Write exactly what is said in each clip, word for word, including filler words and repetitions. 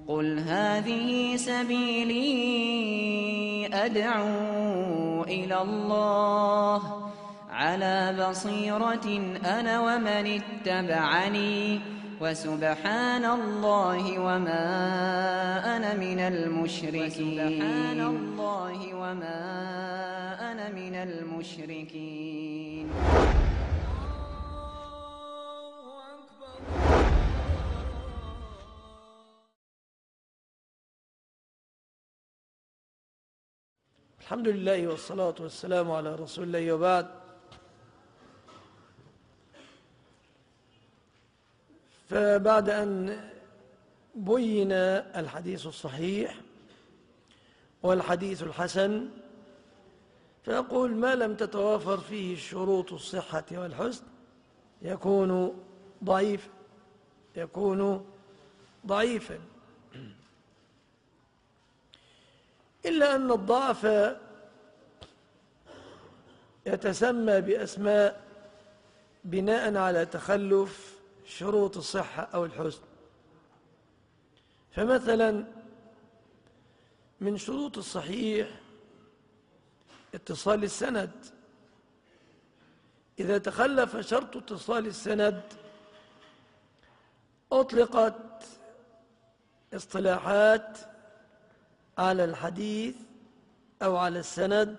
قل هذه سبيلي أدعو إلى الله على بصيرة أنا ومن اتبعني وسبحان الله وما أنا من المشركين وسبحان الله وما أنا من المشركين. الحمد لله والصلاة والسلام على رسول الله، وبعد. فبعد أن بين الحديث الصحيح والحديث الحسن، فيقول ما لم تتوافر فيه شروط الصحة والحسن يكون ضعيف يكون ضعيفا إلا أن الضعف يتسمى بأسماء بناء على تخلف شروط الصحة أو الحسن. فمثلا من شروط الصحيح اتصال السند. إذا تخلف شرط اتصال السند أطلقت اصطلاحات على الحديث أو على السند،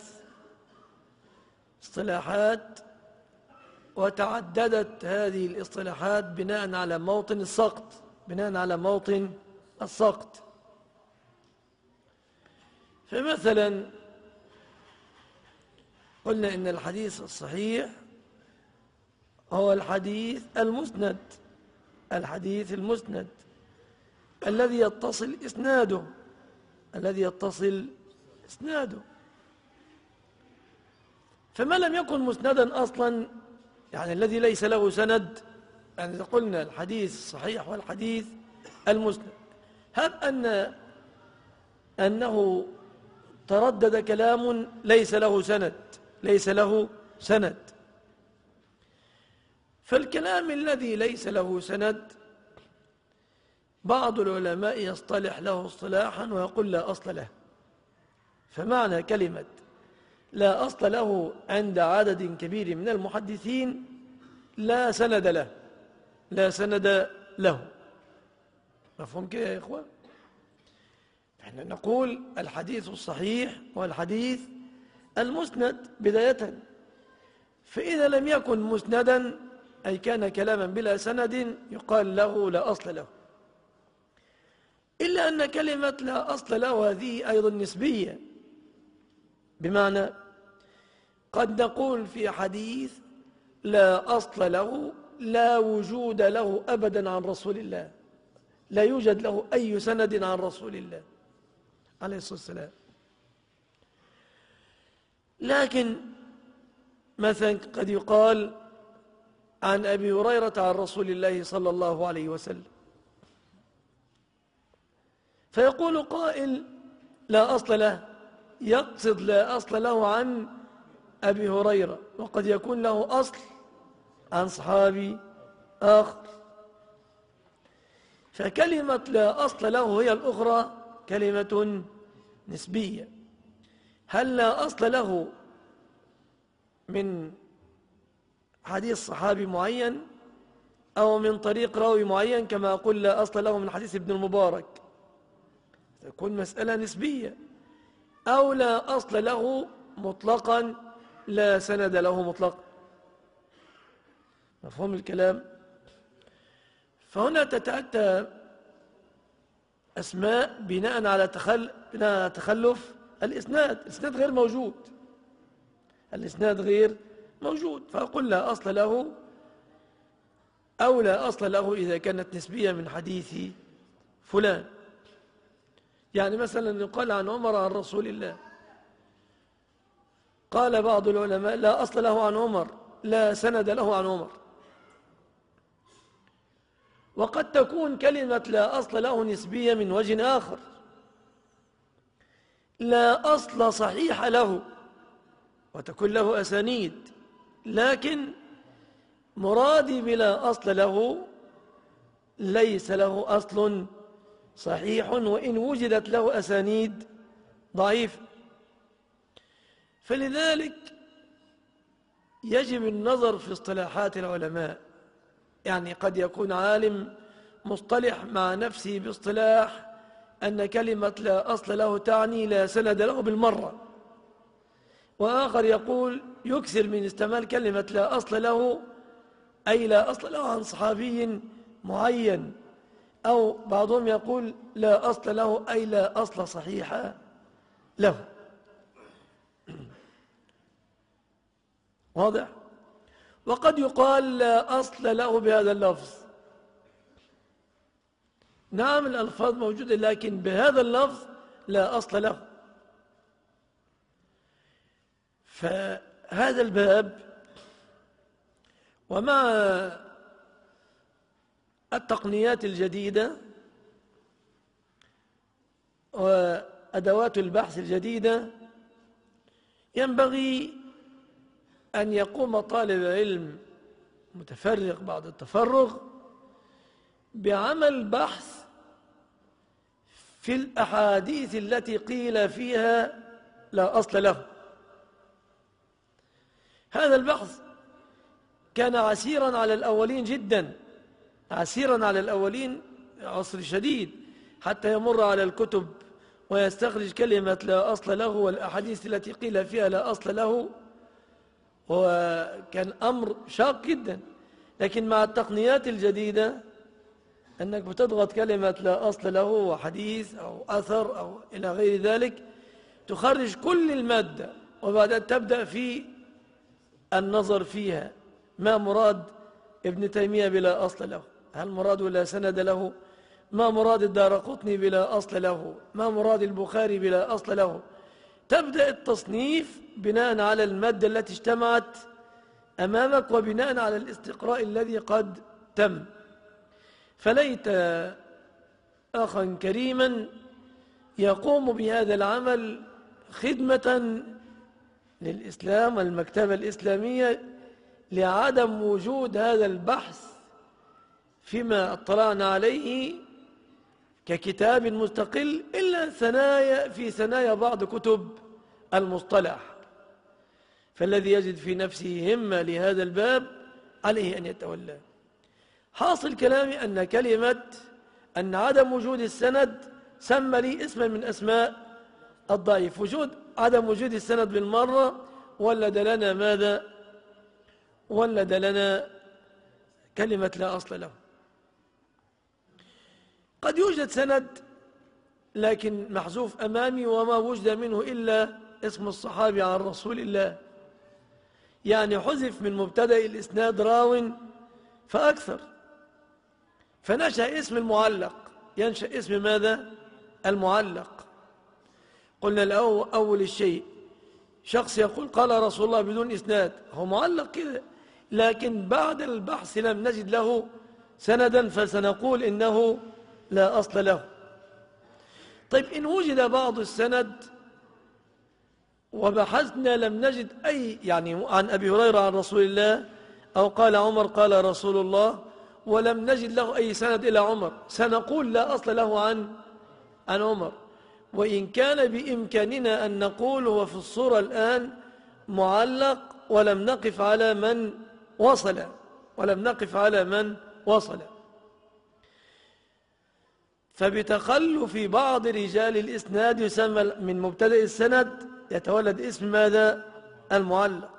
اصطلاحات، وتعددت هذه الاصطلاحات بناء على موطن السقط بناء على موطن السقط. فمثلا قلنا إن الحديث الصحيح هو الحديث المسند الحديث المسند الذي يتصل إسناده الذي يتصل إسناده فما لم يكن مسندا أصلا، يعني الذي ليس له سند، يعني إذا قلنا الحديث الصحيح والحديث المسند، هب أن أنه تردد كلام ليس له سند ليس له سند فالكلام الذي ليس له سند بعض العلماء يصطلح له اصطلاحا ويقول لا أصل له. فمعنى كلمة لا أصل له عند عدد كبير من المحدثين لا سند له لا سند له مفهوم كده يا إخوان؟ نحن نقول الحديث الصحيح والحديث المسند بداية. فإذا لم يكن مسندا أي كان كلاما بلا سند يقال له لا أصل له. إلا أن كلمة لا أصل له هذه أيضا نسبية، بمعنى قد نقول في حديث لا أصل له لا وجود له أبدا عن رسول الله، لا يوجد له أي سند عن رسول الله عليه الصلاة والسلام. لكن مثلا قد يقال عن أبي هريرة عن رسول الله صلى الله عليه وسلم، فيقول قائل لا أصل له، يقصد لا أصل له عن أبي هريرة، وقد يكون له أصل عن صحابي آخر. فكلمة لا أصل له هي الأخرى كلمة نسبية. هل لا أصل له من حديث صحابي معين أو من طريق راوي معين، كما أقول لا أصل له من حديث ابن المبارك، تكون مسألة نسبية. أو لا أصل له مطلقا لا سند له مطلقا. مفهوم الكلام؟ فهنا تتأتى أسماء بناء على تخل... بناء على تخلف الإسناد. الإسناد غير موجود الإسناد غير موجود فأقول لا أصل له أو لا أصل له إذا كانت نسبية من حديث فلان. يعني مثلا يقال عن عمر عن رسول الله، قال بعض العلماء لا أصل له عن عمر لا سند له عن عمر. وقد تكون كلمة لا أصل له نسبية من وجه آخر، لا أصل صحيح له وتكون له أسانيد، لكن مرادي بلا أصل له ليس له أصل صحيح وإن وجدت له أسانيد ضعيفة. فلذلك يجب النظر في اصطلاحات العلماء، يعني قد يكون عالم مصطلح مع نفسه باصطلاح أن كلمة لا أصل له تعني لا سند له بالمرة، وآخر يقول يكثر من استعمال كلمة لا أصل له أي لا أصل له عن صحابي معين، أو بعضهم يقول لا أصل له أي لا أصل صحيح له. واضح؟ وقد يقال لا أصل له بهذا اللفظ. نعم الألفاظ موجودة، لكن بهذا اللفظ لا أصل له. فهذا الباب ومع التقنيات الجديدة وأدوات البحث الجديدة ينبغي أن يقوم طالب علم متفرغ بعد التفرغ بعمل بحث في الأحاديث التي قيل فيها لا أصل له. هذا البحث كان عسيرا على الأولين جدا، عسيرا على الأولين عسر شديد، حتى يمر على الكتب ويستخرج كلمة لا أصل له والأحاديث التي قيل فيها لا أصل له، وكان أمر شاق جدا. لكن مع التقنيات الجديدة أنك بتضغط كلمة لا أصل له وحديث أو أثر أو إلى غير ذلك، تخرج كل المادة، وبعدها تبدأ في النظر فيها. ما مراد ابن تيمية بلا أصل له؟ هل مراد لا سند له؟ ما مراد الدارقطني بلا أصل له؟ ما مراد البخاري بلا أصل له؟ تبدأ التصنيف بناء على المادة التي اجتمعت أمامك وبناء على الاستقراء الذي قد تم. فليت أخا كريما يقوم بهذا العمل خدمة للإسلام والمكتبة الإسلامية لعدم وجود هذا البحث فيما اطلعنا عليه ككتاب مستقل إلا ثنايا في ثنايا بعض كتب المصطلح. فالذي يجد في نفسه همة لهذا الباب عليه أن يتولى. حاصل كلامي أن كلمة أن عدم وجود السند سمى لي اسما من أسماء الضعيف. وجود عدم وجود السند بالمرة ولد لنا ماذا؟ ولد لنا كلمة لا أصل له. قد يوجد سند لكن محذوف أمامي وما وجد منه إلا اسم الصحابي عن رسول الله، يعني حذف من مبتدأ الإسناد راو فأكثر، فنشأ اسم المعلق. ينشأ اسم ماذا؟ المعلق. قلنا الأول أول الشيء شخص يقول قال رسول الله بدون إسناد، هو معلق كده، لكن بعد البحث لم نجد له سندا فسنقول إنه لا أصل له. طيب إن وجد بعض السند وبحثنا لم نجد أي، يعني عن أبي هريرة عن رسول الله أو قال عمر قال رسول الله، ولم نجد له أي سند إلى عمر، سنقول لا أصل له عن عن عمر. وإن كان بإمكاننا أن نقول هو في الصورة الآن معلق ولم نقف على من وصل ولم نقف على من وصل فبتخلف بعض رجال الإسناد يسمى من مبتدأ السند يتولد اسم ماذا؟ المعلق.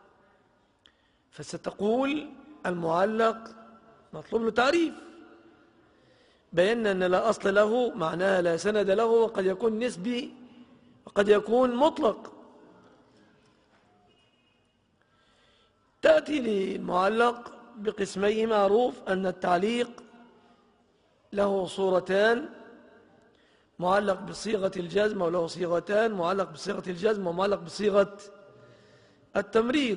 فستقول المعلق مطلوب له تعريف. بينا أن لا أصل له معناها لا سند له، وقد يكون نسبي وقد يكون مطلق. تأتي للمعلق بقسميه. معروف أن التعليق له صورتان: معلق بصيغة الجزم وله صيغتان، معلق بصيغة الجزم ومعلق بصيغة التمريض.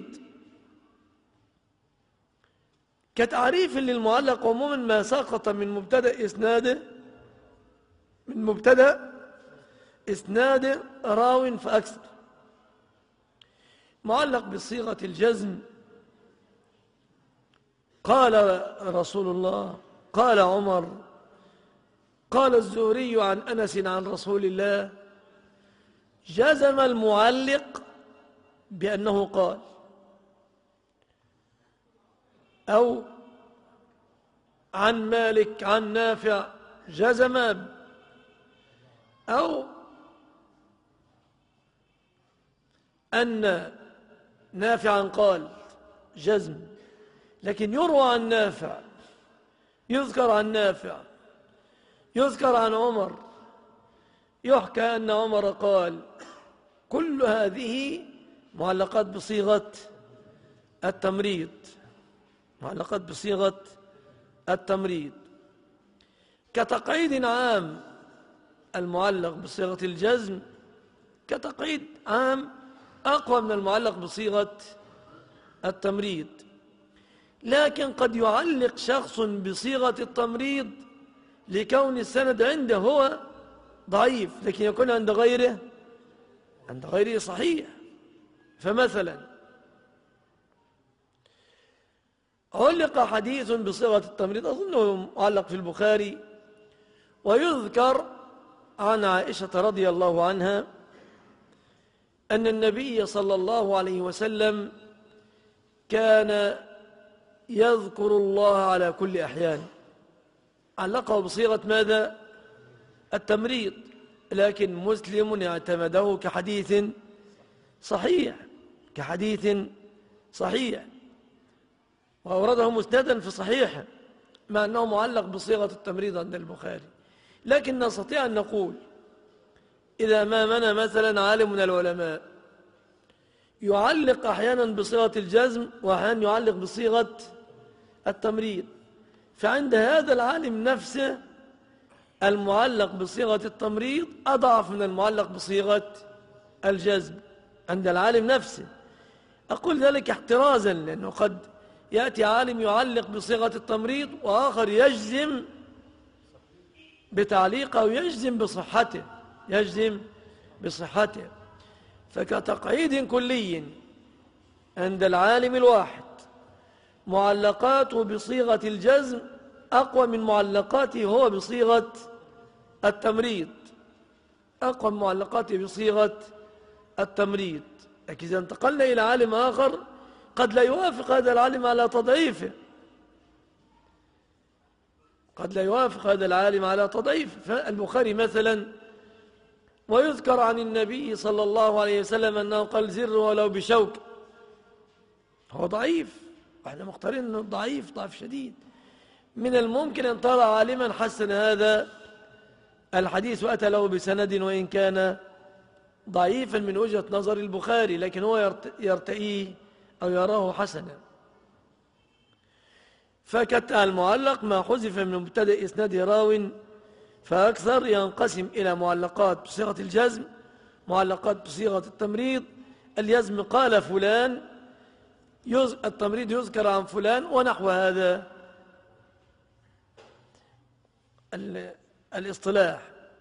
كتعريف للمعلق عموما ما سقط من مبتدأ إسناده من مبتدأ إسناده راو فأكثر. معلق بصيغة الجزم قال رسول الله، قال عمر، قال الزهري عن أنس عن رسول الله، جزم المعلق بأنه قال، أو عن مالك عن نافع جزم، أو أن نافعا قال جزم. لكن يروى عن نافع، يذكر عن نافع، يذكر عن عمر، يحكى أن عمر قال، كل هذه معلقات بصيغة التمريض، معلقات بصيغة التمريض. كتقعيد عام المعلق بصيغة الجزم كتقعيد عام أقوى من المعلق بصيغة التمريض. لكن قد يعلق شخص بصيغة التمريض لكون السند عنده هو ضعيف، لكن يكون عند غيره عند غيره صحيح. فمثلا علق حديث بصيغة التمريض، أظنه معلق في البخاري، ويذكر عن عائشة رضي الله عنها أن النبي صلى الله عليه وسلم كان يذكر الله على كل أحيان، علقه بصيغة ماذا؟ التمريض، لكن مسلم اعتمده كحديث صحيح، كحديث صحيح، وأورده مسندا في صحيحه، مع أنه معلق بصيغة التمريض عند البخاري. لكن نستطيع أن نقول إذا ما منا مثلا عالم من العلماء يعلق أحيانا بصيغة الجزم وأحيانا يعلق بصيغة التمريض، فعند هذا العالم نفسه المعلق بصيغة التمريض أضعف من المعلق بصيغة الجزم عند العالم نفسه. أقول ذلك احترازا، لأنه قد يأتي عالم يعلق بصيغة التمريض وآخر يجزم بتعليقه ويجزم بصحته، يجزم بصحته. فكتقعيد كلي عند العالم الواحد معلقاته بصيغة الجزم أقوى من معلقاته هو بصيغة التمريض، أقوى من معلقاته بصيغة التمريض. لكن إذا انتقلنا إلى عالم آخر قد لا يوافق هذا العالم على تضعيفه، قد لا يوافق هذا العالم على تضعيفه. فالبخاري مثلا ويذكر عن النبي صلى الله عليه وسلم أنه قال زر ولو بشوك، هو ضعيف، واحنا مختارين أنه ضعيف ضعف شديد. من الممكن أن ترى عالما حسن هذا الحديث وأتى له بسند وإن كان ضعيفا من وجهة نظر البخاري، لكن هو يرتئيه أو يراه حسنا. فكتع المعلق ما حذف من مبتدأ إسناد راو فأكثر، ينقسم إلى معلقات بصيغة الجزم، معلقات بصيغة التمريض. الجزم قال فلان، التمريض يذكر عن فلان، ونحو هذا الاصطلاح.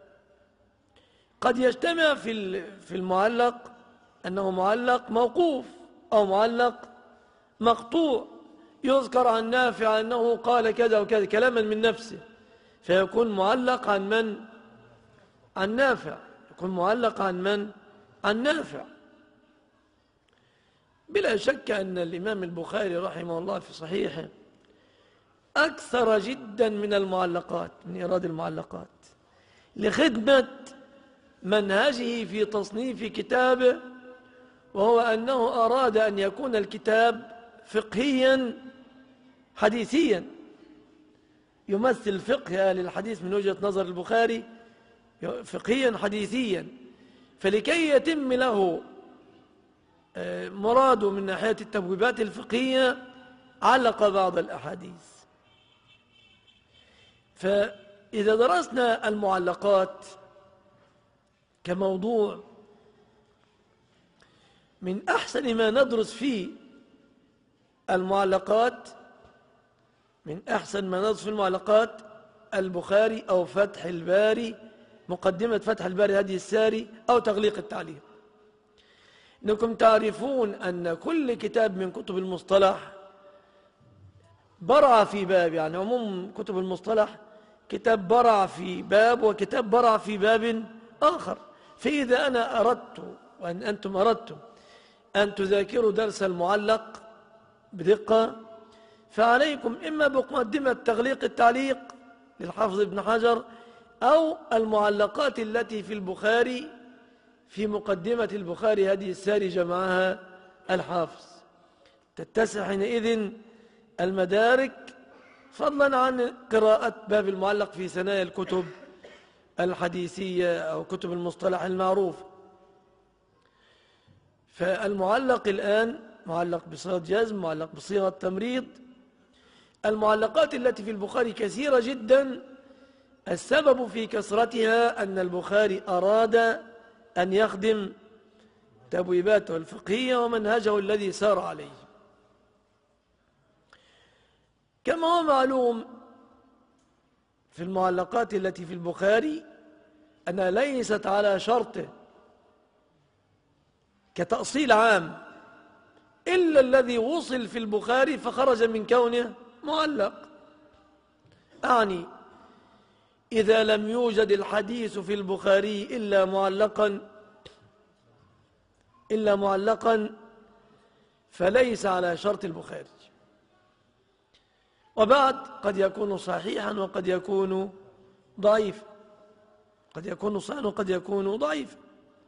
قد يجتمع في في المعلق أنه معلق موقوف أو معلق مقطوع، يذكر عن نافع أنه قال كذا وكذا كلاما من نفسه، فيكون معلق عن من؟ عن نافع، يكون معلق عن من؟ عن نافع. بلا شك أن الإمام البخاري رحمه الله في صحيحه أكثر جدا من المعلقات، من إيراد المعلقات، لخدمة منهجه في تصنيف كتابه، وهو أنه أراد أن يكون الكتاب فقهيا حديثيا، يمثل فقه أهل الحديث من وجهة نظر البخاري فقهيا حديثيا. فلكي يتم له مراده من ناحية التبويبات الفقهية علق بعض الأحاديث. فإذا درسنا المعلقات كموضوع، من أحسن ما ندرس فيه المعلقات، من أحسن ما ندرس في المعلقات البخاري أو فتح الباري، مقدمة فتح الباري هدي الساري، أو تغليق التعليق. إنكم تعرفون أن كل كتاب من كتب المصطلح برع في باب، يعني عموم كتب المصطلح كتاب برع في باب وكتاب برع في باب آخر. فإذا أنا أردت وأن أنتم أردتم أن تذاكروا درس المعلق بدقة، فعليكم إما بمقدمة تغليق التعليق للحافظ ابن حجر، أو المعلقات التي في البخاري في مقدمة البخاري هذه الساري جمعها الحافظ. تتسع حينئذ المدارك، فضلا عن قراءة باب المعلق في ثنايا الكتب الحديثية أو كتب المصطلح المعروف. فالمعلق الآن معلق بصيغة جزم، معلق بصيغة تمريض. المعلقات التي في البخاري كثيرة جدا، السبب في كثرتها أن البخاري أراد أن يخدم تبويباته الفقهية ومنهجه الذي سار عليه. كما هو معلوم في المعلقات التي في البخاري أنها ليست على شرطه كتأصيل عام، إلا الذي وصل في البخاري فخرج من كونه معلق. أعني إذا لم يوجد الحديث في البخاري إلا معلقا إلا معلقا فليس على شرط البخاري. وبعد قد يكون صحيحا وقد يكون ضعيفا، قد يكون صحيحا وقد يكون ضعيفا.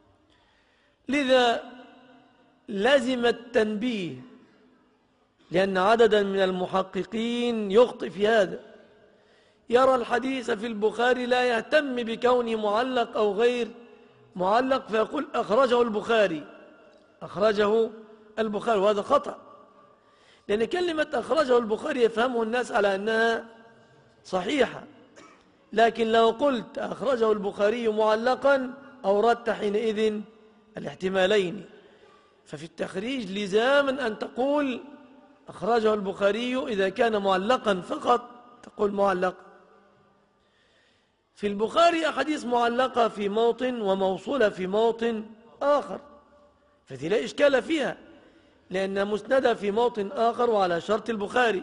لذا لازم التنبيه، لأن عددا من المحققين يخطئ في هذا، يرى الحديث في البخاري لا يهتم بكونه معلق أو غير معلق، فيقول أخرجه البخاري أخرجه البخاري وهذا خطأ، لأن كلمة أخرجه البخاري يفهمه الناس على أنها صحيحة، لكن لو قلت أخرجه البخاري معلقا أوردت حينئذ الاحتمالين. ففي التخريج لزاما أن تقول أخرجه البخاري، إذا كان معلقا فقط تقول معلق. في البخاري أحاديث معلقة في موطن وموصولة في موطن آخر، فذي لا إشكال فيها، لأن مسندة في موطن آخر وعلى شرط البخاري.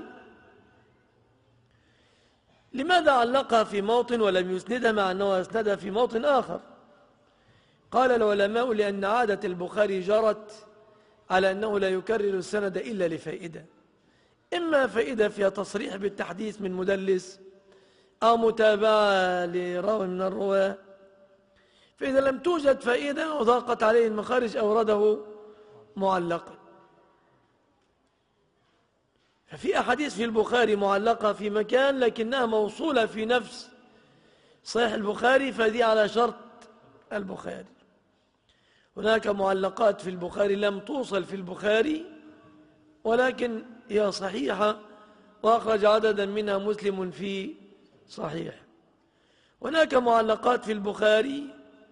لماذا علقها في موطن ولم يسندها مع أنه أسندها في موطن آخر؟ قال العلماء لأن عادة البخاري جرت على أنه لا يكرر السند إلا لفائدة، إما فائدة فيها تصريح بالتحديث من مدلس أو متابعة لراوي من الرواة، فإذا لم توجد فائدة وضاقت عليه المخارج أورده معلقا. ففي أحاديث في البخاري معلقة في مكان لكنها موصولة في نفس صحيح البخاري، فدي على شرط البخاري. هناك معلقات في البخاري لم توصل في البخاري ولكن هي صحيحة وأخرج عددا منها مسلم في صحيح. هناك معلقات في البخاري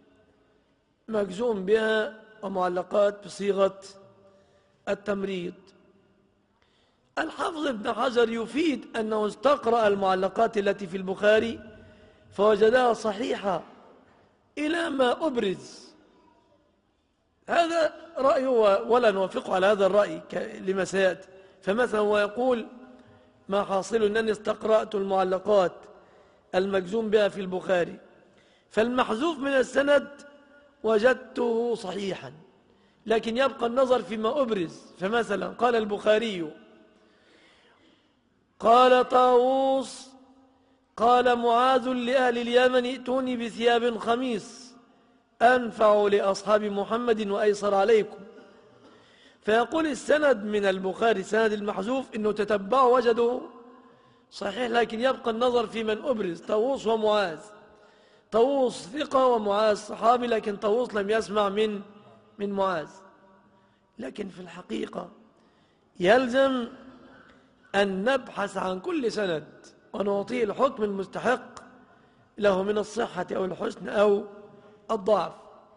مجزوم بها ومعلقات بصيغة التمريض. الحافظ ابن حجر يفيد أنه استقرأ المعلقات التي في البخاري فوجدها صحيحة إلى ما أبرز. هذا رأيه ولا نوافقه على هذا الرأي لما سيأتي. فمثلا هو يقول ما حاصل أنني استقرأت المعلقات المجزوم بها في البخاري، فالمحذوف من السند وجدته صحيحا، لكن يبقى النظر فيما أبرز. فمثلا قال البخاري قال طاووس قال معاذ لأهل اليمن ائتوني بثياب خميس أنفع لأصحاب محمد وأيسر عليكم، فيقول السند من البخاري سند المحذوف إنه تتبعوا وجده صحيح، لكن يبقى النظر في من أبرز طاووس ومعاذ. طاووس ثقة ومعاذ صحابي، لكن طاووس لم يسمع من من معاذ. لكن في الحقيقة يلزم أن نبحث عن كل سند ونعطيه الحكم المستحق له من الصحة أو الحسن أو الضعف.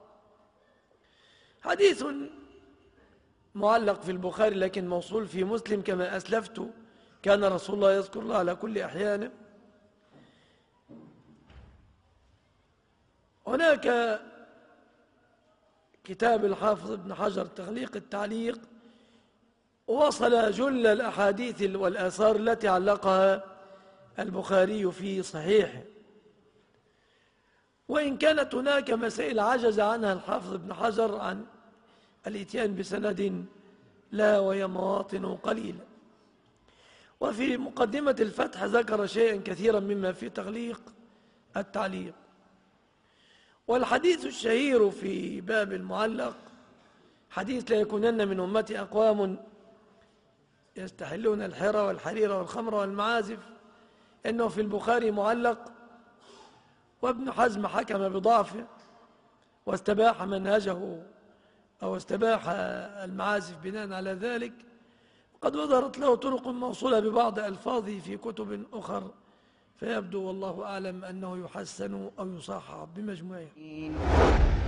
حديث معلق في البخاري لكن موصول في مسلم كما أسلفت، كان رسول الله يذكر الله على كل أحيانه. هناك كتاب الحافظ ابن حجر تغليق التعليق وصل جل الأحاديث والآثار التي علقها البخاري في صحيحه. وإن كانت هناك مسائل عجز عنها الحافظ ابن حجر عن الاتيان بسند لا، وهي مواطن قليلة. وفي مقدمة الفتح ذكر شيئا كثيرا مما في تغليق التعليق. والحديث الشهير في باب المعلق حديث لا يكونن من أمتي أقوام يستحلون الحرى والحرير والخمر والمعازف، إنه في البخاري معلق، وابن حزم حكم بضعفه واستباح منهجه أو استباح المعازف بناء على ذلك. قد وظهرت له طرق موصولة ببعض ألفاظه في كتب أخر، فيبدو والله أعلم أنه يحسن أو يصحح بمجموعه.